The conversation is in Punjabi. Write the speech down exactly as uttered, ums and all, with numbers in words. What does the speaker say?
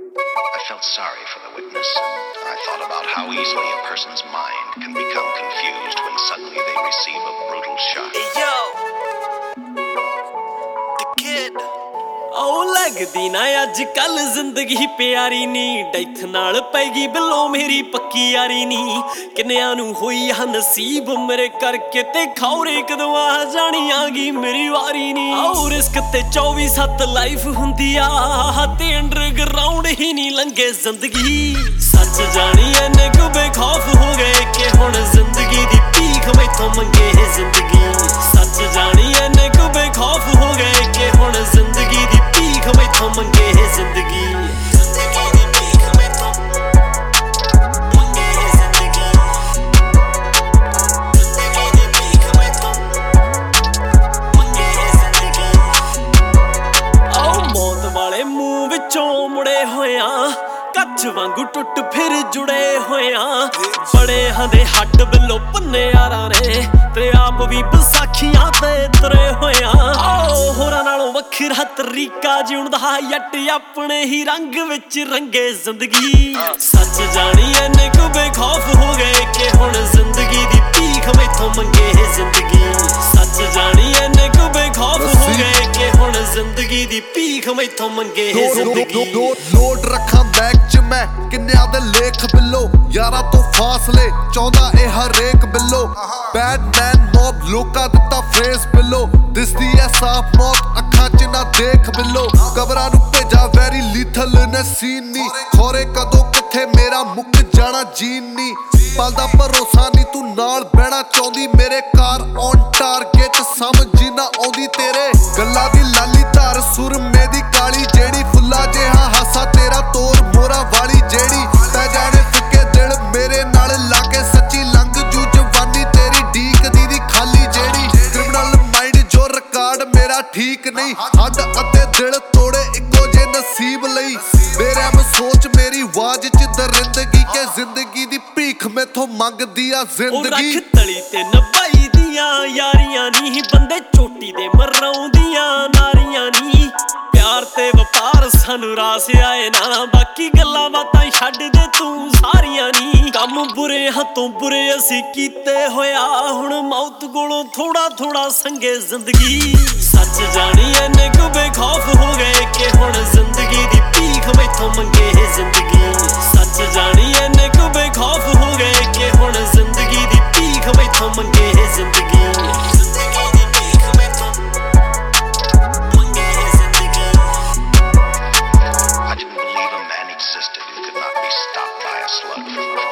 I felt sorry for the witness. I thought about how easily a person's mind can become confused when suddenly they receive a brutal shock. Hey yo, the kid. ਉਹ ਲੱਗਦੀ ਨਾ ਅੱਜ ਕੱਲ ਜ਼ਿੰਦਗੀ ਪਿਆਰੀ ਨੀ ਡੈਥ ਨਾਲ ਪੈਗੀ ਬਿੱਲੋ ਮੇਰੀ ਪੱਕੀ ਯਾਰੀ ਨੀ ਕਿੰਨਿਆਂ ਨੂੰ ਹੋਈ ਆ ਨਸੀਬ ਮੇਰੇ ਕਰਕੇ ਤੇ ਖੌਰੇ ਕਦੋਂ ਆ ਜਾਣੀ ਆਗੀ ਮੇਰੀ ਵਾਰੀ ਨੀ ਆਉ ਰਿਸਕ ਤੇ ਚੌਵੀ ਸੱਤ ਲਾਈਫ ਹੁੰਦੀ ਆ ਤੇ ਅੰਡਰਗਰਾਉਂਡ ਹੀ ਨਹੀਂ ਲੰਘੇ ਜ਼ਿੰਦਗੀ ਸੱਚ ਜਾਣੀ ਐਨੇ ਕੁ ਬੇਖੌਫ ਹੋ ਗਏ ਕਿ ਹੁਣ ਜ਼ਿੰਦਗੀ ਦੀ ਭੀਖ ਮੈਥੋਂ ਮੰਗੇ ਜ਼ਿੰਦਗੀ ਸੱਚ ਜਾਣੀ ਐਨੇ ਕੁ ਬੇਖੌਫ ਹੋ ਗਏ ਕਿ ਹੁਣ ਜ਼ਿੰਦਗੀ ਦੀ ਭੀਖ ਮੈਥੋਂ ਮੰਗੇ ਜ਼ਿੰਦਗੀ ਜ਼ਿੰਦਗੀ ਦੀ ਭੀਖ ਮੈਥੋਂ ਮੰਗੇ ਜ਼ਿੰਦਗੀ ਜ਼ਿੰਦਗੀ ਦੀ ਭੀਖ ਮੈਥੋਂ ਮੰਗੇ ਜ਼ਿੰਦਗੀ ਆਓ ਮੌਤ ਵਾਲੇ ਮੂੰਹ ਵਿੱਚੋਂ ਮੁੜੇ ਹੋਇਆ ਕੱਚ ਵਾਂਗੂ ਟੁੱਟ ਫਿਰ ਜੁੜੇ ਹੋਇਆ ਬੜੇ ਹੰਦੇ ਹੱਡ ਬਿੱਲੋ ਪੰਨੇ ਯਾਰਾਂ ਨੇ ਤੇ ਆਪ ਵੀ ਵਿਸਾਖੀਆਂ ਤੇ ਤੁਰੇ ਹੋਇਆ ਆਓ ਹੋਰਾਂ ਨਾਲੋਂ ਵੱਖਰਾ ਤਰੀਕਾ ਜਿਉਣ ਦਾ ਜੱਟ ਆਪਣੇ ਹੀ ਰੰਗ ਵਿੱਚ ਰੰਗੇ ਜ਼ਿੰਦਗੀ ਸੱਚ ਜਾਣੀ ਐਨੇ ਕੁ ਬੇਖੌਫ ਹੋ ਗਏ ਕਿ ਹੁਣ ਜ਼ਿੰਦਗੀ ਦੀ ਭੀਖ ਮੈਥੋਂ ਮੰਗੇ ਜ਼ਿੰਦਗੀ ਸੱਚ ਜਾਣੀ ਐਨੇ ਕੁ ਬੇਖੌਫ ਹੋ ਗਏ ਕਿ ਹੁਣ ਜ਼ਿੰਦਗੀ ਦੀ ਭੀਖ ਮੈਥੋਂ ਮੰਗੇ ਜ਼ਿੰਦਗੀ ਲੋਡ ਰੱਖਾਂ ਬੈਗ ਚ ਮੈਂ ਕਿੰਨਿਆਂ ਦੇ ਲੇਖ ਬਿੱਲੋ ਯਾਰਾਂ ਤੋਂ ਫਾਸਲੇ ਚਾਹੁੰਦਾ ਇਹ ਹਰੇਕ ਬਿੱਲੋ ਬੈਡਮੈਨ ਮੌਬ ਲੋਕਾਂ ਦਿੱਤਾ ਫਰੇਜ਼ ਬਿੱਲੋ ਦਿਸਦੀ ਐ ਸਾਫ ਮੌਤ ਅੱਖਾਂ ਚ ਨਾ ਦੇਖ ਬਿੱਲੋ ਕਬਰਾਂ ਨੂੰ ਭੇਜਾ ਵੈਰੀ ਲੀਥਲ ਨੇ ਸੀਨ ਨੀ ਖੋਰੇ ਕਦੋਂ ਕਿੱਥੇ ਮੇਰਾ ਮੁੱਕ ਜਾਣਾ ਜੀਨ ਨੀ ਪਲਦਾ ਭਰੋਸਾ ਨੀ ਤੂੰ ਨਾਲ ਬਹਿਣਾ ਚਾਹੁੰਦੀ ਮੇਰੇ ਕਾਰ ਔਨ ਟਾਰਗੇਟ ਸਮਝ ਨਾ ਆਉਂਦੀ ਤੇਰੇ ਗੱਲਾਂ ਦੀ ਲਾਲੀ ਧਾਰ ਸੁਰਮੇ ਦੀ ਕਾਲੀ ਜਿਹੜੀ ਫੁੱਲਾ ਜਿਹਾ ਹਾਸਾ ਤੇਰਾ ਤੋਰ ਮੋਰਾ ਵਾਲੀ ਜਿਹੜੀ ਤੈ ਜਾਣੇ ਫਿੱਕੇ ਦਿਲ ਮੇਰੇ ਨਾਲ ਲਾ ਕੇ ਸੱਚੀ ਲੰਘ ਜੂ ਜਵਾਨੀ ਤੇਰੀ ਢੀਕ ਦੀ ਦੀ ਖਾਲੀ ਜਿਹੜੀ ਕ੍ਰਿਮੀਨਲ ਮਾਈਂਡ ਜੋ ਰਿਕਾਰਡ ਮੇਰਾ ਠੀਕ ਨਹੀਂ ਹੱਡ ਅਤੇ ਦਿਲ ਤੋੜੇ ਇੱਕੋ ਜੇ ਨਸੀਬ ਲਈ ਬੇਰਹਿਮ ਸੋਚ ਮੇਰੀ ਆਵਾਜ਼ ਚ ਦਰਿੰਦਗੀ ਕੇ ਜ਼ਿੰਦਗੀ ਦੀ ਭੀਖ ਮੈਥੋਂ ਮੰਗਦੀ ਆ ਜ਼ਿੰਦਗੀ ਰੱਖ ਤਲੀ ਤੇ ਨਭਾਈ ਦੀਆਂ ਯਾਰੀਆਂ ਨੀ ਬੰਦੇ ਚੋਟੀ ਦੇ ਮਰਾਉਂਦੀਆਂ ਨਾਰੀਆਂ ਨੀ ਪਿਆਰ ਤੇ ਵਪਾਰ ਸਾਨੂੰ ਰਾਸ ਆਏ ਨਾ ਬਾਕੀ ਗੱਲਾਂ ਬਾਤਾਂ ਛੱਡ ਦੇ ਤੂੰ ਸਾਰੀਆਂ ਨੀ ਕੰਮ ਬੁਰੇ ਹੱਥੋਂ ਬੁਰੇ ਅਸੀਂ ਕੀਤੇ ਹੋਇਆ ਹੁਣ ਮੌਤ ਕੋਲੋਂ ਥੋੜਾ ਥੋੜਾ ਸੰਗੇ ਜ਼ਿੰਦਗੀ ਸੱਚ ਜਾਣੀ ਐਨੇ ਕੁ ਬੇਖੌਫ ਹੋ ਗਏ ਕਿ ਹੁਣ ਜ਼ਿੰਦਗੀ ਦੀ ਭੀਖ ਮੈਥੋਂ ਮੰਗੇ ਜ਼ਿੰਦਗੀ ਸੱਚ ਜਾਣੀ ਐਨੇ ਕੁ ਬੇਖੌਫ ਹੋ ਗਏ ਕਿ ਹੁਣ ਜ਼ਿੰਦਗੀ ਦੀ ਭੀਖ ਮੈਥੋਂ ਮੰਗੇ ਜ਼ਿੰਦਗੀ ਜ਼ਿੰਦਗੀ ਦੀ ਭੀਖ ਮੈਥੋਂ ਮੰਗੇ ਜ਼ਿੰਦਗੀ I didn't believe a man existed who could not be stopped by a slug from